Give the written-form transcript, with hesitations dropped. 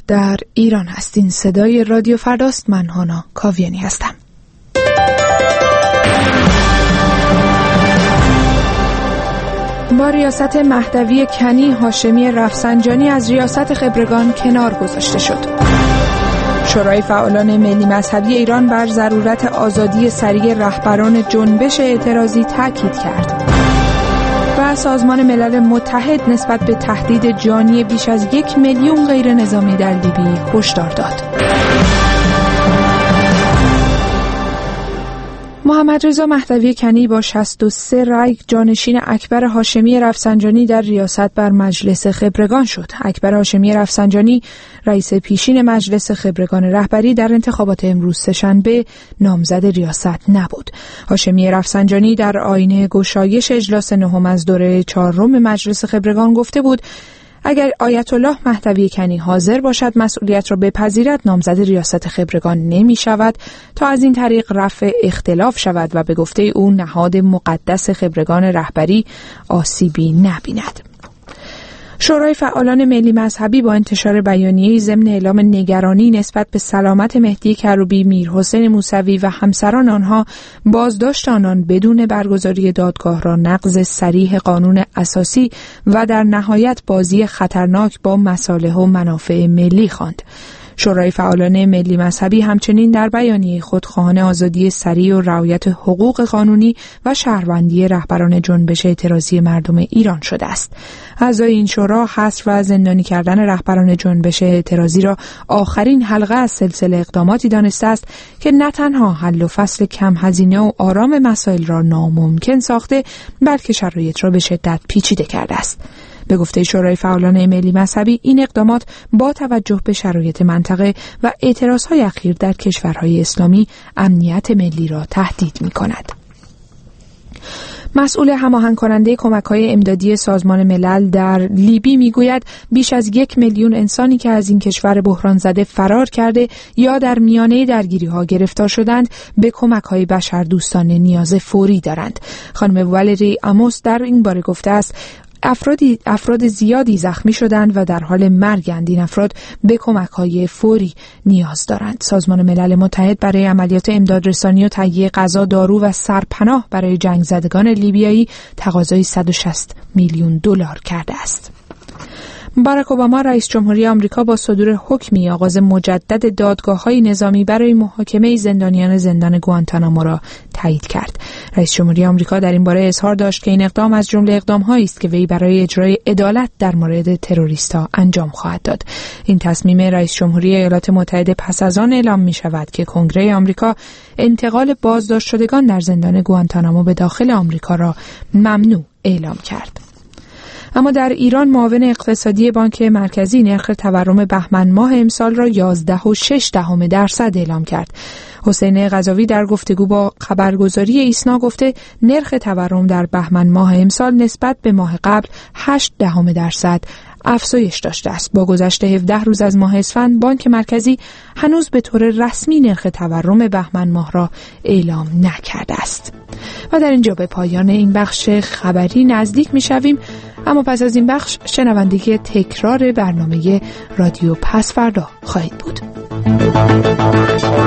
در ایران هستین. صدای رادیو فرداست. من هانا کاویانی هستم. با ریاست مهدوی کنی، هاشمی رفسنجانی از ریاست خبرگان کنار گذاشته شد. شورای فعالان ملی مذهبی ایران بر ضرورت آزادی سریع رهبران جنبش اعتراضی تاکید کرد. و سازمان ملل متحد نسبت به تهدید جانی بیش از 1 میلیون غیر نظامی در لیبی هشدار داد. محمد رضا مهدوی کنی با 63 رأی جانشین اکبر هاشمی رفسنجانی در ریاست بر مجلس خبرگان شد. اکبر هاشمی رفسنجانی رئیس پیشین مجلس خبرگان رهبری در انتخابات امروز سه‌شنبه نامزد ریاست نبود. هاشمی رفسنجانی در آینه گشایش اجلاس نهم از دوره 4 مجلس خبرگان گفته بود اگر آیت الله مهدوی کنی حاضر باشد مسئولیت را بپذیرد نامزد ریاست خبرگان نمی شود تا از این طریق رفع اختلاف شود و به گفته او نهاد مقدس خبرگان رهبری آسیبی نبیند. شورای فعالان ملی مذهبی با انتشار بیانیه‌ای ضمن اعلام نگرانی نسبت به سلامت مهدی کروبی، میرحسین موسوی و همسران آنها، بازداشت آنان بدون برگزاری دادگاه را نقض صریح قانون اساسی و در نهایت بازی خطرناک با مصالح و منافع ملی خواند. شورای فعالان ملی مذهبی همچنین در بیانیه خود خواهان آزادی سریع و رعایت حقوق قانونی و شهروندی رهبران جنبش اعتراضی مردم ایران شده است. اعضای این شورا حصر و زندانی کردن رهبران جنبش اعتراضی را آخرین حلقه از سلسله اقداماتی دانسته است که نه تنها حل و فصل کم هزینه و آرام مسائل را ناممکن ساخته، بلکه شرایط را به شدت پیچیده کرده است. به گفته شورای فعالان ملی مذهبی این اقدامات با توجه به شرایط منطقه و اعتراضهای اخیر در کشورهای اسلامی امنیت ملی را تهدید می‌کند. مسئول هماهنگ کننده کمک‌های امدادی سازمان ملل در لیبی میگوید بیش از 1 میلیون انسانی که از این کشور بحران زده فرار کرده یا در میانه درگیری‌ها گرفتار شدند به کمک‌های بشردوستانه نیاز فوری دارند. خانم والری آموس در این باره گفته است افراد زیادی زخمی شدند و در حال مرگند. این افراد به کمک‌های فوری نیاز دارند. سازمان ملل متحد برای عملیات امدادرسانی و تهیه غذا، دارو و سرپناه برای جنگ زدگان لیبیایی تقاضای 160 میلیون دلار کرده است. باراک اوباما رئیس جمهوری آمریکا با صدور حکمی آغاز مجدد دادگاه‌های نظامی برای محاکمه زندانیان زندان گوانتانامو را تایید کرد. رئیس جمهوری آمریکا در این باره اظهار داشت که این اقدام از جمله اقدام‌هایی است که وی برای اجرای عدالت در مورد تروریست‌ها انجام خواهد داد. این تصمیم رئیس جمهوری ایالات متحده پس از آن اعلام می‌شود که کنگره آمریکا انتقال بازداشت شدگان در زندان گوانتانامو به داخل آمریکا را ممنوع اعلام کرد. اما در ایران معاون اقتصادی بانک مرکزی نرخ تورم بهمن ماه امسال را 11.6% اعلام کرد. حسین قضاوی در گفتگو با خبرگزاری ایسنا گفته نرخ تورم در بهمن ماه امسال نسبت به ماه قبل 0.8% افزایش داشته است. با گذشت 17 روز از ماه اسفند بانک مرکزی هنوز به طور رسمی نرخ تورم بهمن ماه را اعلام نکرده است. و در اینجا به پایان این بخش خبری نزدیک می‌شویم، اما پس از این بخش شنوندگی تکرار برنامه رادیو پس فردا خواهید بود.